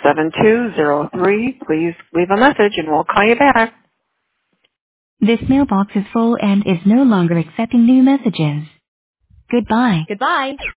7203. Please leave a message and we'll call you back. This mailbox is full and is no longer accepting new messages. Goodbye. Goodbye.